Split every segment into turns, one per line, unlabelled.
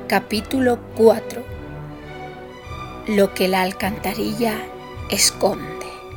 Capítulo 4. Lo que la alcantarilla esconde.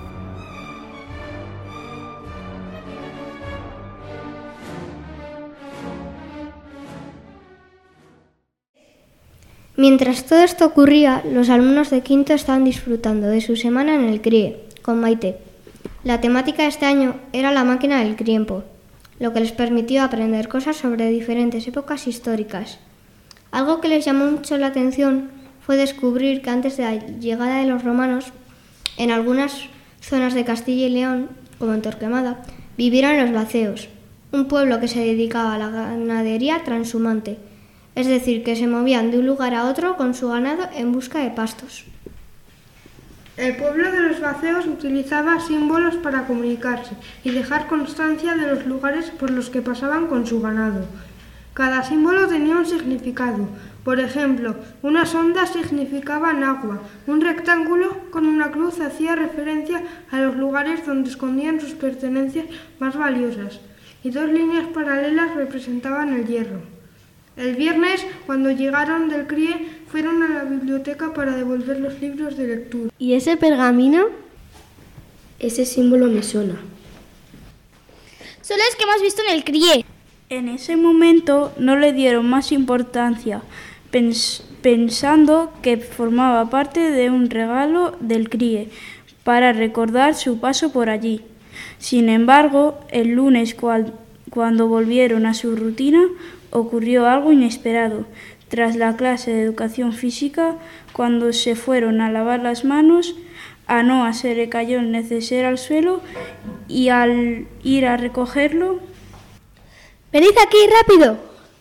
Mientras todo esto ocurría, los alumnos de quinto estaban disfrutando de su semana en el CRIE, con Maite. La temática de este año era la máquina del tiempo, lo que les permitió aprender cosas sobre diferentes épocas históricas. Algo que les llamó mucho la atención fue descubrir que antes de la llegada de los romanos, en algunas zonas de Castilla y León, como en Torquemada, vivieron los vaceos, un pueblo que se dedicaba a la ganadería transhumante, es decir, que se movían de un lugar a otro con su ganado en busca de pastos.
El pueblo de los vaceos utilizaba símbolos para comunicarse y dejar constancia de los lugares por los que pasaban con su ganado. Cada símbolo tenía un significado. Por ejemplo, unas ondas significaban agua, un rectángulo con una cruz hacía referencia a los lugares donde escondían sus pertenencias más valiosas, y dos líneas paralelas representaban el hierro. El viernes, cuando llegaron del CRIE, fueron a la biblioteca para devolver los libros de lectura.
¿Y ese pergamino?
Ese símbolo me suena.
Son los que hemos visto en el CRIE.
En ese momento no le dieron más importancia, pensando que formaba parte de un regalo del CRIE para recordar su paso por allí. Sin embargo, el lunes, cuando volvieron a su rutina, ocurrió algo inesperado. Tras la clase de educación física, cuando se fueron a lavar las manos, a Noah se le cayó el neceser al suelo y al ir a recogerlo...
¡Venid aquí, rápido!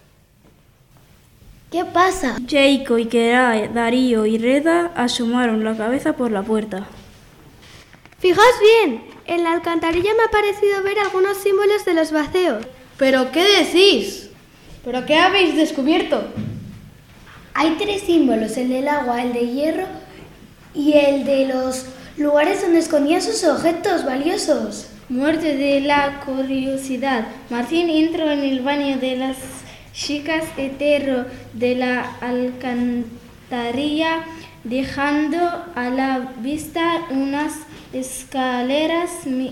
¿Qué pasa?
Jacob y Keray, Darío y Reda asomaron la cabeza por la puerta.
¡Fijaos bien! En la alcantarilla me ha parecido ver algunos símbolos de los vaceos.
¿Pero qué decís? ¿Pero qué habéis descubierto?
Hay 3 símbolos, el del agua, el de hierro y el de los lugares donde escondían sus objetos valiosos.
Muerte de la curiosidad. Martín entró en el baño de las chicas hetero de la alcantarilla, dejando a la vista unas escaleras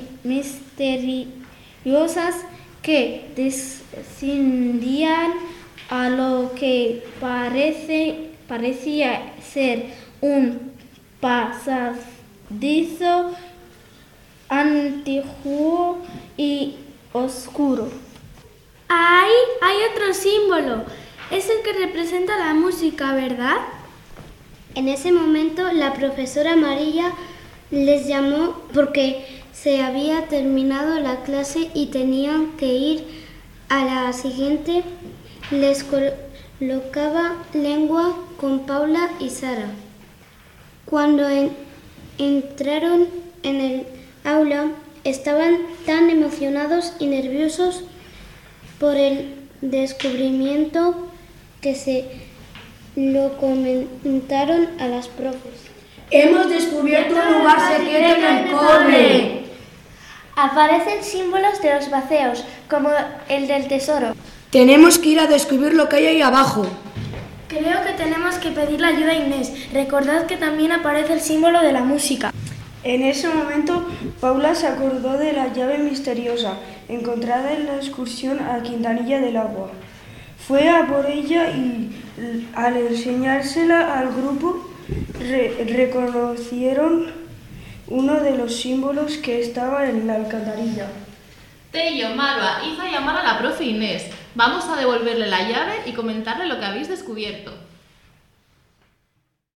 misteriosas que descendían a lo que parecía ser un pasadizo antiguo y oscuro.
Ahí hay otro símbolo. Es el que representa la música, ¿verdad?
En ese momento la profesora María les llamó porque se había terminado la clase y tenían que ir a la siguiente. Les colocaba lengua con Paula y Sara. Cuando entraron en el aula, estaban tan emocionados y nerviosos por el descubrimiento que se lo comentaron a las profes.
¡Hemos descubierto un lugar secreto en el cole!
Aparecen símbolos de los vaceos, como el del tesoro.
Tenemos que ir a descubrir lo que hay ahí abajo.
Creo que tenemos que pedir la ayuda a Inés. Recordad que también aparece el símbolo de la música.
En ese momento, Paula se acordó de la llave misteriosa encontrada en la excursión a Quintanilla del Agua. Fue a por ella y, al enseñársela al grupo, reconocieron uno de los símbolos que estaba en la alcantarilla.
Tello, Malva, hizo llamar a la profe Inés. Vamos a devolverle la llave y comentarle lo que habéis descubierto.